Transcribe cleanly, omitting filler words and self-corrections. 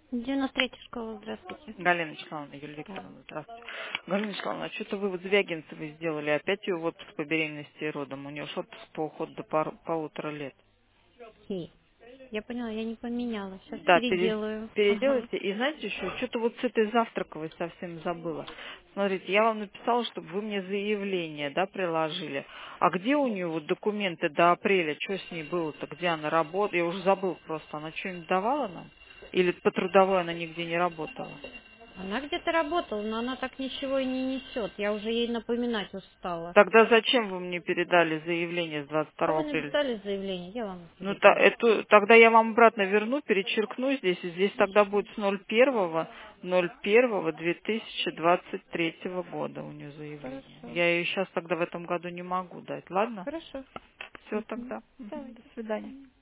93-я школа, здравствуйте. Галина Николаевна, Юлия Да. Викторовна, здравствуйте. Галина Николаевна, а что-то вы вот Звягинцевой сделали, опять ее в отпуск по беременности и родам. У нее ж отпуск по уходу до 1,5 лет. Хей. Я поняла, я не поменяла. Сейчас Да, переделаю. Ага. переделайте. И знаете еще, что-то вот с этой завтраковой совсем забыла. Смотрите, я вам написала, чтобы вы мне заявление, да, приложили. А где у нее вот документы до апреля? Что с ней было-то? Где она работала? Я уже забыл просто. Она что-нибудь давала нам? Или по трудовой она нигде не работала? Она где-то работала, но она так ничего и не несет. Я уже ей напоминать устала. Тогда зачем вы мне передали заявление с А 22 вы апреля? написали заявление, я вам Ну, передам. тогда я вам обратно верну, перечеркну здесь, и здесь тогда будет с 01.01.2023 года у нее заявление. Хорошо. Я ее сейчас тогда в этом году не могу дать, ладно? Хорошо. Все Мгм. тогда. Мгм. Давайте. До свидания.